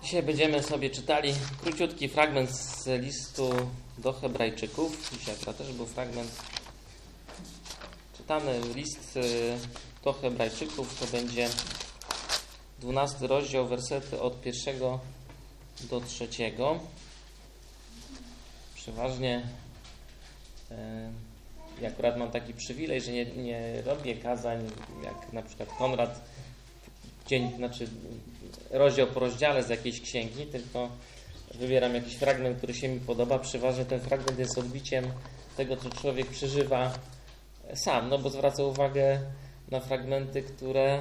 Dzisiaj będziemy sobie czytali króciutki fragment z listu do Hebrajczyków. Dzisiaj akurat też był fragment. Czytamy list do Hebrajczyków, to będzie 12 rozdział, wersety od 1 do 3. Przeważnie ja akurat mam taki przywilej, że nie robię kazań jak na przykład Konrad, rozdział po rozdziale z jakiejś księgi, tylko wybieram jakiś fragment, który się mi podoba. Przeważnie ten fragment jest odbiciem tego, co człowiek przeżywa sam, no bo zwraca uwagę na fragmenty, które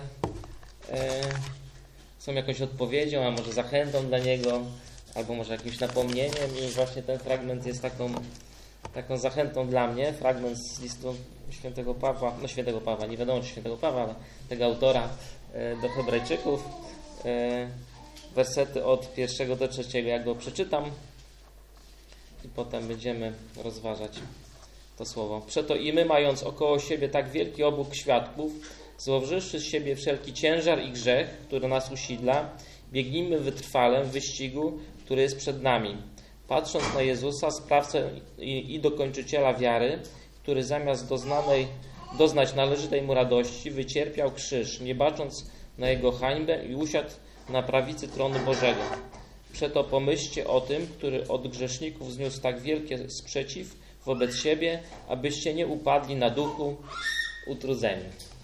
są jakąś odpowiedzią, a może zachętą dla niego, albo może jakimś napomnieniem, i właśnie ten fragment jest taką zachętą dla mnie. Fragment z listu świętego Pawła, nie wiadomo czy świętego Pawła, ale tego autora do Hebrajczyków, wersety od 1 do 3. Ja go przeczytam i potem będziemy rozważać to słowo. Przeto i my, mając około siebie tak wielki obłok świadków, złożywszy z siebie wszelki ciężar i grzech, który nas usidla, biegnijmy wytrwale w wyścigu, który jest przed nami, patrząc na Jezusa, sprawcę i dokończyciela wiary, który zamiast doznać należytej mu radości, wycierpiał krzyż, nie bacząc na jego hańbę, i usiadł na prawicy tronu Bożego. Przeto pomyślcie o tym, który od grzeszników zniósł tak wielki sprzeciw wobec siebie, abyście nie upadli na duchu utrudzeni.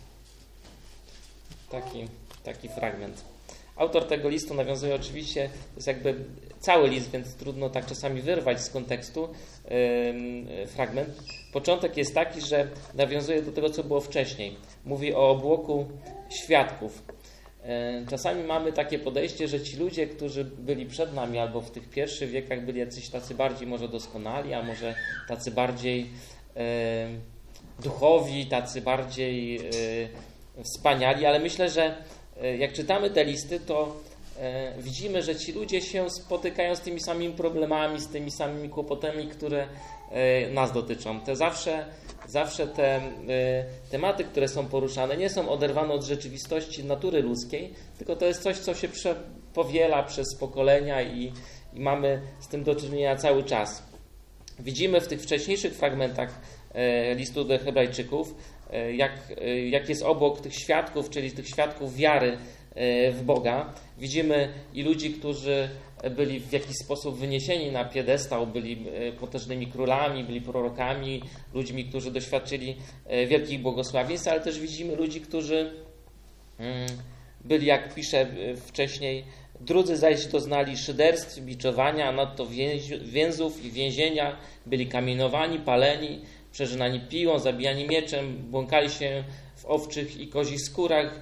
Taki fragment. Autor tego listu nawiązuje oczywiście, to jest jakby cały list, więc trudno tak czasami wyrwać z kontekstu fragment. Początek jest taki, że nawiązuje do tego, co było wcześniej. Mówi o obłoku świadków. Czasami mamy takie podejście, że ci ludzie, którzy byli przed nami albo w tych pierwszych wiekach, byli jacyś tacy bardziej może doskonali, a może tacy bardziej duchowi, tacy bardziej wspaniali, ale myślę, że jak czytamy te listy, to widzimy, że ci ludzie się spotykają z tymi samymi problemami, z tymi samymi kłopotami, które nas dotyczą. Zawsze te tematy, które są poruszane, nie są oderwane od rzeczywistości natury ludzkiej, tylko to jest coś, co się powiela przez pokolenia i mamy z tym do czynienia cały czas. Widzimy w tych wcześniejszych fragmentach listu do Hebrajczyków, jak jest obok tych świadków, czyli tych świadków wiary w Boga. Widzimy i ludzi, którzy byli w jakiś sposób wyniesieni na piedestał, byli potężnymi królami, byli prorokami, ludźmi, którzy doświadczyli wielkich błogosławieństw, ale też widzimy ludzi, którzy byli, jak pisze wcześniej, drudzy zaś doznali szyderstw, biczowania, a nadto więzów i więzienia, byli kamienowani, paleni, przeżynani piłą, zabijani mieczem, błąkali się w owczych i kozich skórach,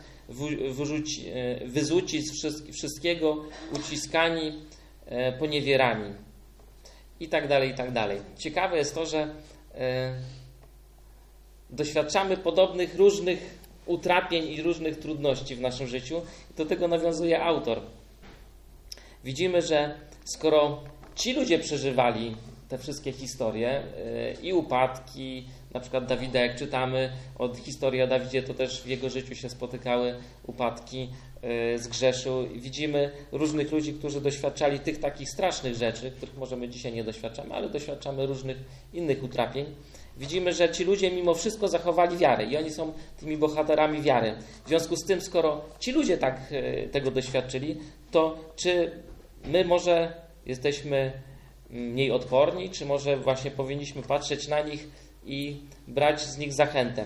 wyzuci z wszystkiego, uciskani, poniewierani i tak dalej, i tak dalej. Ciekawe jest to, że doświadczamy podobnych różnych utrapień i różnych trudności w naszym życiu. Do tego nawiązuje autor. Widzimy, że skoro ci ludzie przeżywali te wszystkie historie i upadki, na przykład Dawida, jak czytamy od historii o Dawidzie, to też w jego życiu się spotykały upadki, zgrzeszył. Widzimy różnych ludzi, którzy doświadczali tych takich strasznych rzeczy, których może my dzisiaj nie doświadczamy, ale doświadczamy różnych innych utrapień. Widzimy, że ci ludzie mimo wszystko zachowali wiarę i oni są tymi bohaterami wiary. W związku z tym, skoro ci ludzie tego doświadczyli, to czy my może jesteśmy mniej odporni, czy może właśnie powinniśmy patrzeć na nich i brać z nich zachętę.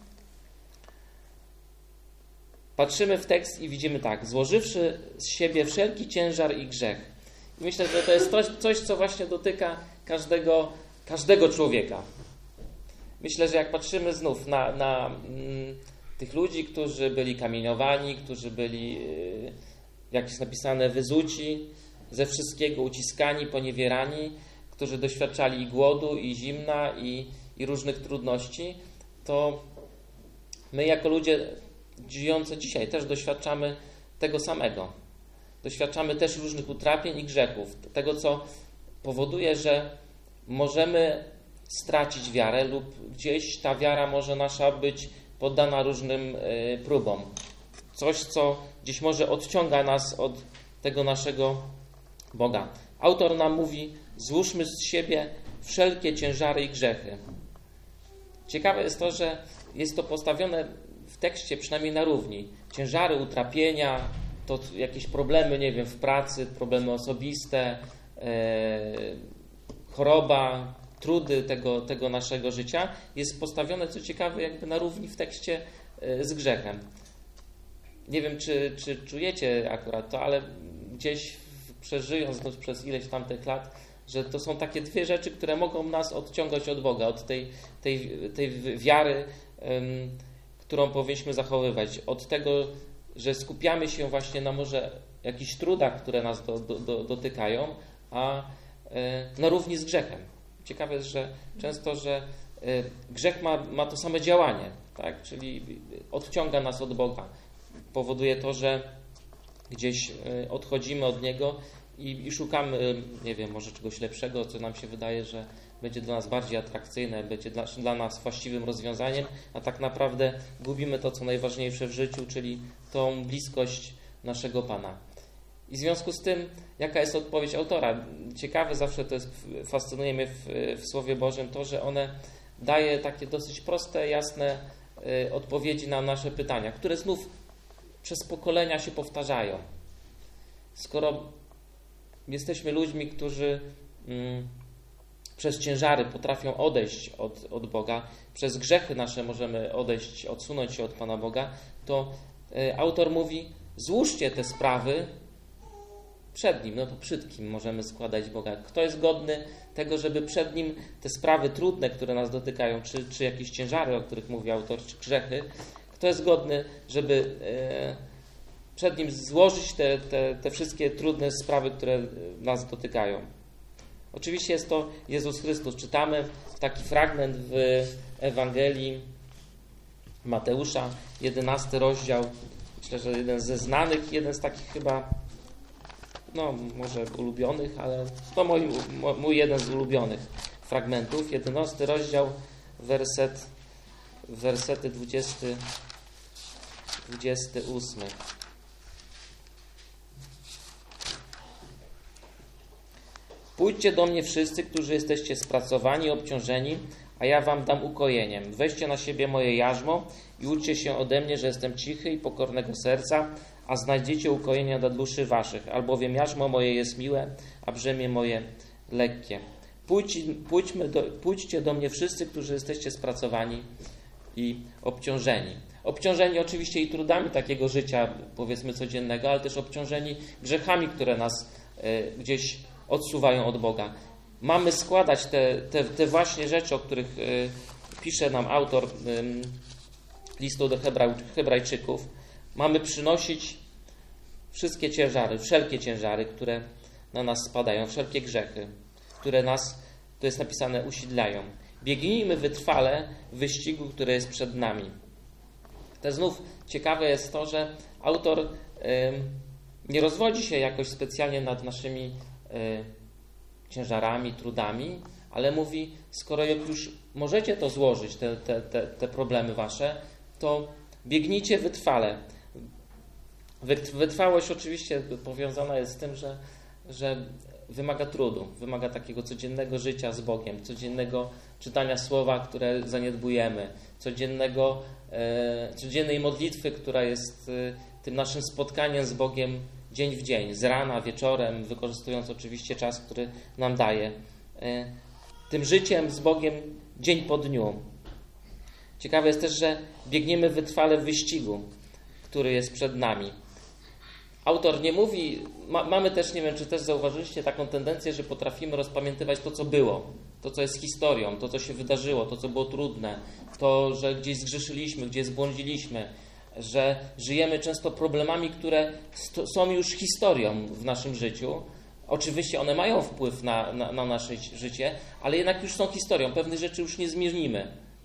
Patrzymy w tekst i widzimy tak: złożywszy z siebie wszelki ciężar i grzech. I myślę, że to jest coś, co właśnie dotyka każdego człowieka. Myślę, że jak patrzymy znów na tych ludzi, którzy byli kamieniowani, którzy byli, jak jest napisane, wyzuci ze wszystkiego, uciskani, poniewierani, którzy doświadczali i głodu, i zimna, i różnych trudności, to my jako ludzie żyjący dzisiaj też doświadczamy tego samego. Doświadczamy też różnych utrapień i grzechów. Tego, co powoduje, że możemy stracić wiarę lub gdzieś ta wiara może nasza być poddana różnym próbom. Coś, co gdzieś może odciąga nas od tego naszego Boga. Autor nam mówi, złóżmy z siebie wszelkie ciężary i grzechy. Ciekawe jest to, że jest to postawione w tekście przynajmniej na równi. Ciężary, utrapienia, to jakieś problemy, nie wiem, w pracy, problemy osobiste, choroba, trudy tego naszego życia jest postawione, co ciekawe, jakby na równi w tekście z grzechem. Nie wiem, czy czujecie akurat to, ale gdzieś przeżyjąc przez ileś tamtych lat, że to są takie dwie rzeczy, które mogą nas odciągać od Boga, od tej wiary, którą powinniśmy zachowywać. Od tego, że skupiamy się właśnie na może jakichś trudach, które nas dotykają, a na równi z grzechem. Ciekawe jest, że często, że grzech ma to same działanie, tak? Czyli odciąga nas od Boga. Powoduje to, że gdzieś odchodzimy od Niego i szukamy, nie wiem, może czegoś lepszego, co nam się wydaje, że będzie dla nas bardziej atrakcyjne, będzie dla nas właściwym rozwiązaniem, a tak naprawdę gubimy to, co najważniejsze w życiu, czyli tą bliskość naszego Pana. I w związku z tym, jaka jest odpowiedź autora? Ciekawe zawsze to jest, fascynuje mnie w Słowie Bożym to, że one daje takie dosyć proste, jasne odpowiedzi na nasze pytania, które znów przez pokolenia się powtarzają. Skoro jesteśmy ludźmi, którzy przez ciężary potrafią odejść od Boga, przez grzechy nasze możemy odejść, odsunąć się od Pana Boga, to autor mówi, złóżcie te sprawy przed Nim. No to przed kim możemy składać Boga? Kto jest godny tego, żeby przed Nim te sprawy trudne, które nas dotykają, czy jakieś ciężary, o których mówi autor, czy grzechy, kto jest godny, żeby przed Nim złożyć te wszystkie trudne sprawy, które nas dotykają? Oczywiście jest to Jezus Chrystus. Czytamy taki fragment w Ewangelii Mateusza, 11 rozdział. Myślę, że jeden ze znanych, jeden z takich chyba, no może ulubionych, ale to mój jeden z ulubionych fragmentów. 11 rozdział, wersety 28. Pójdźcie do mnie wszyscy, którzy jesteście spracowani i obciążeni, a ja wam dam ukojeniem. Weźcie na siebie moje jarzmo i uczcie się ode mnie, że jestem cichy i pokornego serca, a znajdziecie ukojenia dla duszy waszych, albowiem jarzmo moje jest miłe, a brzemię moje lekkie. Pójdźcie do mnie wszyscy, którzy jesteście spracowani i obciążeni. Obciążeni oczywiście i trudami takiego życia, powiedzmy codziennego, ale też obciążeni grzechami, które nas gdzieś odsuwają od Boga. Mamy składać te właśnie rzeczy, o których pisze nam autor listu do Hebrajczyków. Mamy przynosić wszystkie ciężary, wszelkie ciężary, które na nas spadają, wszelkie grzechy, które nas, to jest napisane, usidlają. Biegnijmy wytrwale w wyścigu, który jest przed nami. To znów ciekawe jest to, że autor nie rozwodzi się jakoś specjalnie nad naszymi ciężarami, trudami, ale mówi, skoro już możecie to złożyć, te problemy wasze, to biegnijcie wytrwale. Wytrwałość oczywiście powiązana jest z tym, że wymaga trudu, wymaga takiego codziennego życia z Bogiem, codziennego czytania słowa, które zaniedbujemy, codziennej modlitwy, która jest tym naszym spotkaniem z Bogiem dzień w dzień, z rana, wieczorem, wykorzystując oczywiście czas, który nam daje. Tym życiem z Bogiem dzień po dniu. Ciekawe jest też, że biegniemy wytrwale w wyścigu, który jest przed nami. Autor nie mówi, mamy też, nie wiem, czy też zauważyliście taką tendencję, że potrafimy rozpamiętywać to, co było, to, co jest historią, to, co się wydarzyło, to, co było trudne, to, że gdzieś zgrzeszyliśmy, gdzieś zbłądziliśmy, że żyjemy często problemami, które są już historią w naszym życiu. Oczywiście one mają wpływ na nasze życie, ale jednak już są historią. Pewnych rzeczy już nie zmienimy.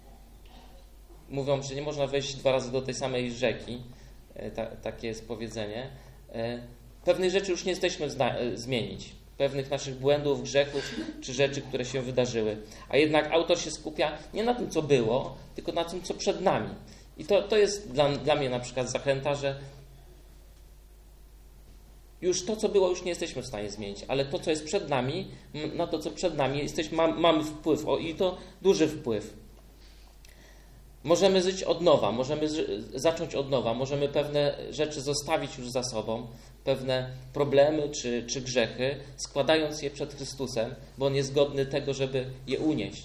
Mówią, że nie można wejść 2 razy do tej samej rzeki. Takie jest powiedzenie. Pewnych rzeczy już nie jesteśmy zmienić. Pewnych naszych błędów, grzechów czy rzeczy, które się wydarzyły. A jednak autor się skupia nie na tym, co było, tylko na tym, co przed nami. I to jest dla mnie na przykład zachęta, że już to, co było, już nie jesteśmy w stanie zmienić, ale to, co jest przed nami, na to, co przed nami, mamy wpływ, i to duży wpływ. Możemy żyć od nowa, możemy zacząć od nowa, możemy pewne rzeczy zostawić już za sobą, pewne problemy czy grzechy, składając je przed Chrystusem, bo On jest godny tego, żeby je unieść.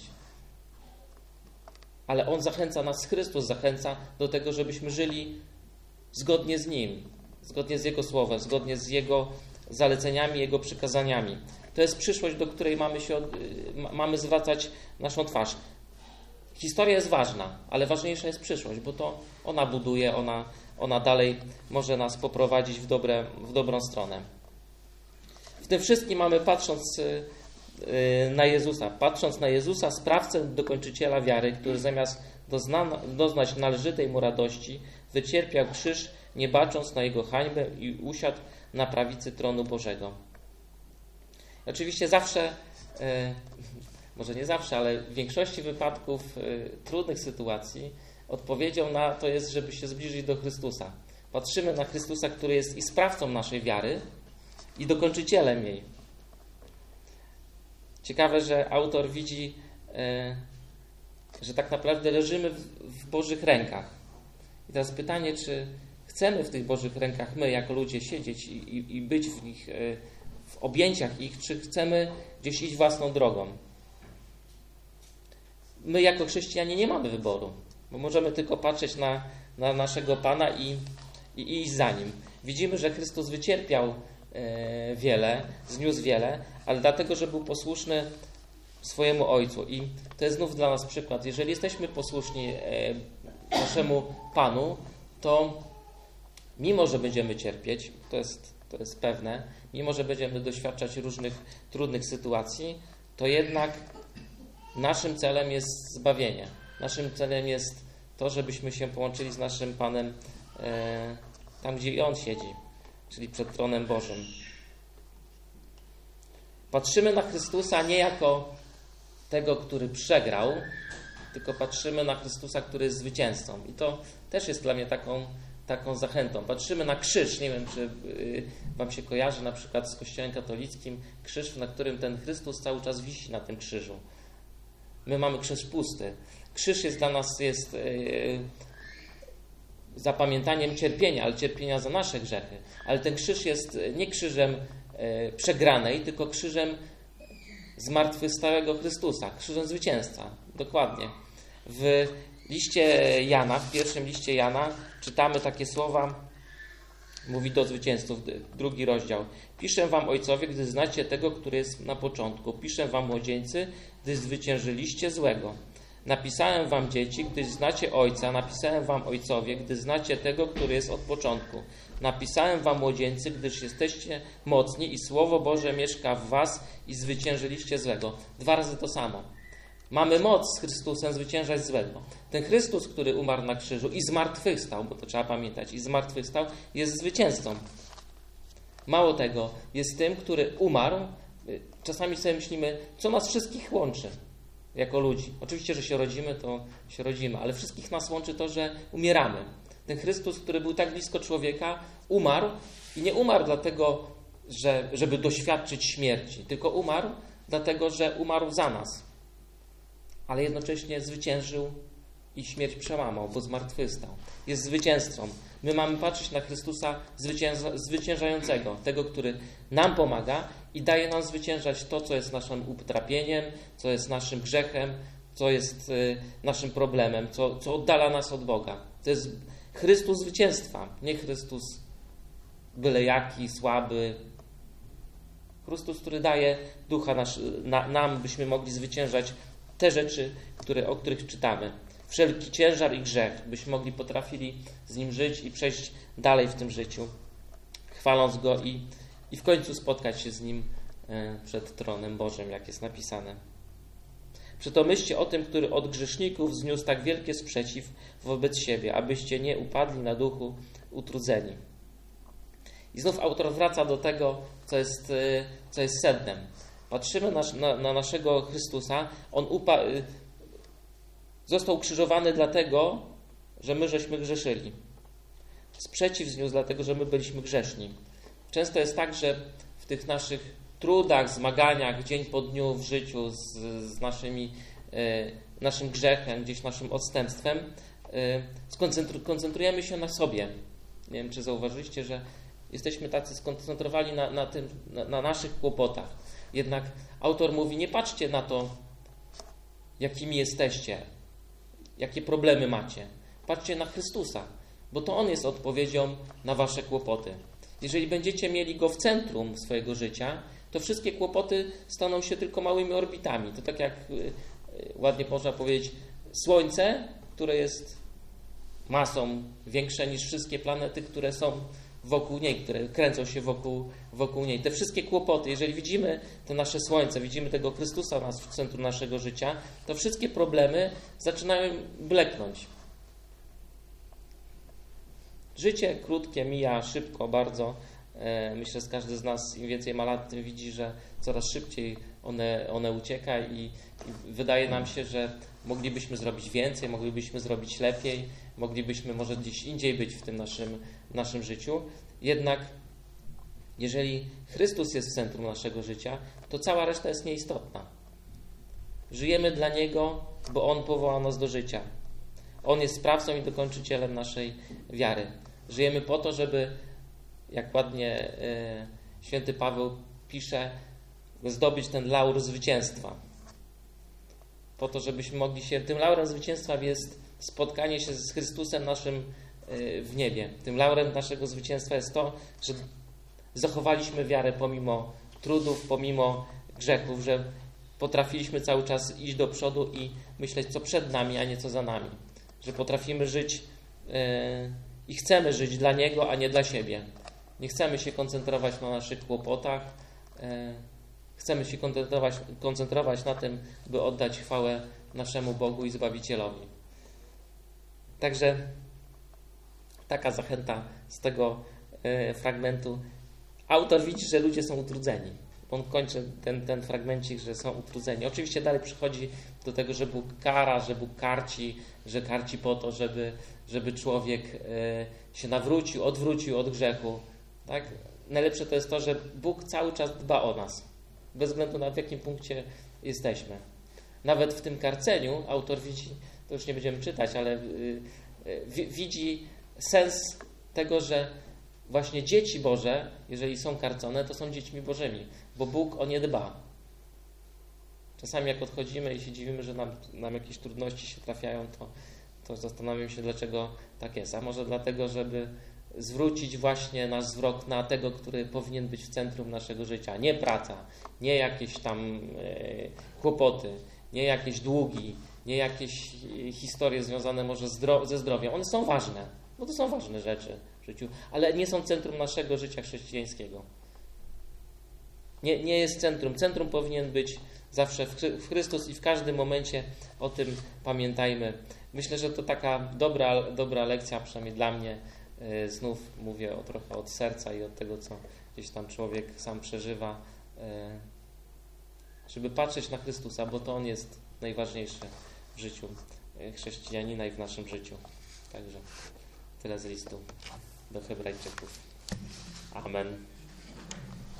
Ale On zachęca nas, Chrystus zachęca do tego, żebyśmy żyli zgodnie z Nim, zgodnie z Jego Słowem, zgodnie z Jego zaleceniami, Jego przykazaniami. To jest przyszłość, do której mamy zwracać naszą twarz. Historia jest ważna, ale ważniejsza jest przyszłość, bo to ona buduje, ona dalej może nas poprowadzić w dobrą stronę. W tym wszystkim mamy, patrząc na Jezusa, sprawcę, dokończyciela wiary, który zamiast doznać należytej mu radości, wycierpiał krzyż, nie bacząc na jego hańbę i usiadł na prawicy tronu Bożego. Oczywiście zawsze, może nie zawsze, ale w większości wypadków trudnych sytuacji odpowiedzią na to jest, żeby się zbliżyć do Chrystusa. Patrzymy na Chrystusa, który jest i sprawcą naszej wiary, i dokończycielem jej. Ciekawe, że autor widzi, że tak naprawdę leżymy w Bożych rękach. I teraz pytanie, czy chcemy w tych Bożych rękach my, jako ludzie, siedzieć i być w nich, w objęciach ich, czy chcemy gdzieś iść własną drogą. My jako chrześcijanie nie mamy wyboru, bo możemy tylko patrzeć na naszego Pana i iść za Nim. Widzimy, że Chrystus wycierpiał wiele, zniósł wiele, ale dlatego, że był posłuszny swojemu Ojcu. I to jest znów dla nas przykład. Jeżeli jesteśmy posłuszni naszemu Panu, to mimo, że będziemy cierpieć, to jest pewne, mimo, że będziemy doświadczać różnych trudnych sytuacji, to jednak naszym celem jest zbawienie. Naszym celem jest to, żebyśmy się połączyli z naszym Panem tam, gdzie On siedzi, czyli przed tronem Bożym. Patrzymy na Chrystusa nie jako tego, który przegrał, tylko patrzymy na Chrystusa, który jest zwycięzcą. I to też jest dla mnie taką zachętą. Patrzymy na krzyż. Nie wiem, czy Wam się kojarzy na przykład z Kościołem katolickim krzyż, na którym ten Chrystus cały czas wisi na tym krzyżu. My mamy krzyż pusty. Krzyż jest dla nas zapamiętaniem cierpienia, ale cierpienia za nasze grzechy. Ale ten krzyż jest nie krzyżem przegranej, tylko krzyżem zmartwychwstałego Chrystusa, krzyżem zwycięzca. Dokładnie. W liście Jana, w pierwszym liście Jana czytamy takie słowa, mówi do zwycięzców, 2 rozdział. Piszę wam, ojcowie, gdy znacie tego, który jest na początku. Piszę wam, młodzieńcy, gdy zwyciężyliście złego. Napisałem wam, dzieci, gdyż znacie Ojca. Napisałem wam, ojcowie, gdy znacie tego, który jest od początku. Napisałem wam, młodzieńcy, gdyż jesteście mocni i Słowo Boże mieszka w was i zwyciężyliście złego. 2 razy to samo. Mamy moc z Chrystusem zwyciężać złego. Ten Chrystus, który umarł na krzyżu i zmartwychwstał, bo to trzeba pamiętać, i zmartwychwstał, jest zwycięzcą. Mało tego, jest tym, który umarł. Czasami sobie myślimy, co nas wszystkich łączy jako ludzi. Oczywiście, że się rodzimy, to się rodzimy, ale wszystkich nas łączy to, że umieramy. Ten Chrystus, który był tak blisko człowieka, umarł i nie umarł dlatego, żeby doświadczyć śmierci, tylko umarł dlatego, że umarł za nas. Ale jednocześnie zwyciężył i śmierć przełamał, bo zmartwychwstał. Jest zwycięzcą. My mamy patrzeć na Chrystusa zwyciężającego, tego, który nam pomaga i daje nam zwyciężać to, co jest naszym utrapieniem, co jest naszym grzechem, co jest naszym problemem, co oddala nas od Boga. To jest Chrystus zwycięstwa, nie Chrystus byle jaki, słaby. Chrystus, który daje ducha nam, byśmy mogli zwyciężać te rzeczy, o których czytamy. Wszelki ciężar i grzech, byśmy potrafili z Nim żyć i przejść dalej w tym życiu, chwaląc Go i w końcu spotkać się z Nim przed tronem Bożym, jak jest napisane. Przeto myślcie o tym, który od grzeszników zniósł tak wielkie sprzeciw wobec siebie, abyście nie upadli na duchu utrudzeni. I znów autor wraca do tego, co jest sednem. Patrzymy na naszego Chrystusa. On został ukrzyżowany dlatego, że my żeśmy grzeszyli. Sprzeciw zniósł dlatego, że my byliśmy grzeszni. często jest tak, że w tych naszych trudach, zmaganiach, dzień po dniu w życiu z naszym grzechem, gdzieś naszym odstępstwem, koncentrujemy się na sobie. Nie wiem, czy zauważyliście, że jesteśmy tacy skoncentrowani na naszych kłopotach. Jednak autor mówi, nie patrzcie na to, jakimi jesteście, jakie problemy macie. Patrzcie na Chrystusa, bo to On jest odpowiedzią na wasze kłopoty. Jeżeli będziecie mieli Go w centrum swojego życia, to wszystkie kłopoty staną się tylko małymi orbitami. To tak jak ładnie można powiedzieć, Słońce, które jest masą większa niż wszystkie planety, które są wokół niej, które kręcą się wokół niej. Te wszystkie kłopoty, jeżeli widzimy to nasze Słońce, widzimy tego Chrystusa w centrum naszego życia, to wszystkie problemy zaczynają bleknąć. Życie krótkie, mija szybko bardzo. Myślę, że każdy z nas, im więcej ma lat, tym widzi, że coraz szybciej one ucieka i wydaje nam się, że moglibyśmy zrobić więcej, moglibyśmy zrobić lepiej, moglibyśmy może gdzieś indziej być w tym naszym życiu. Jednak jeżeli Chrystus jest w centrum naszego życia, to cała reszta jest nieistotna. Żyjemy dla Niego, bo On powołał nas do życia. On jest sprawcą i dokończycielem naszej wiary. Żyjemy po to, żeby, jak ładnie święty Paweł pisze, zdobyć ten laur zwycięstwa. Po to, żebyśmy mogli się... Tym laurem zwycięstwa jest spotkanie się z Chrystusem naszym w niebie. Tym laurem naszego zwycięstwa jest to, że zachowaliśmy wiarę pomimo trudów, pomimo grzechów, że potrafiliśmy cały czas iść do przodu i myśleć, co przed nami, a nie co za nami. Że potrafimy żyć i chcemy żyć dla Niego, a nie dla siebie. Nie chcemy się koncentrować na naszych kłopotach. Chcemy się koncentrować na tym, by oddać chwałę naszemu Bogu i Zbawicielowi. Także taka zachęta z tego fragmentu. Autor widzi, że ludzie są utrudzeni. On kończy ten fragmencik, że są utrudzeni. Oczywiście dalej przychodzi do tego, że Bóg kara, że Bóg karci, że karci po to, żeby człowiek się nawrócił, odwrócił od grzechu. Tak? Najlepsze to jest to, że Bóg cały czas dba o nas. Bez względu na w jakim punkcie jesteśmy. Nawet w tym karceniu autor widzi, to już nie będziemy czytać, ale widzi sens tego, że właśnie dzieci Boże, jeżeli są karcone, to są dziećmi Bożymi, bo Bóg o nie dba. Czasami jak odchodzimy i się dziwimy, że nam jakieś trudności się trafiają, to zastanawiam się, dlaczego tak jest. A może dlatego, żeby zwrócić właśnie nasz wzrok na tego, który powinien być w centrum naszego życia. Nie praca, nie jakieś tam kłopoty, nie jakieś długi, nie jakieś historie związane może ze zdrowiem. One są ważne, bo to są ważne rzeczy w życiu, ale nie są centrum naszego życia chrześcijańskiego. Nie jest centrum. Centrum powinien być zawsze w Chrystus i w każdym momencie o tym pamiętajmy. Myślę, że to taka dobra lekcja, przynajmniej dla mnie. Znów mówię trochę od serca i od tego, co gdzieś tam człowiek sam przeżywa, żeby patrzeć na Chrystusa, bo to On jest najważniejszy w życiu chrześcijanina i w naszym życiu. Także tyle z listu do Hebrajczyków. Amen.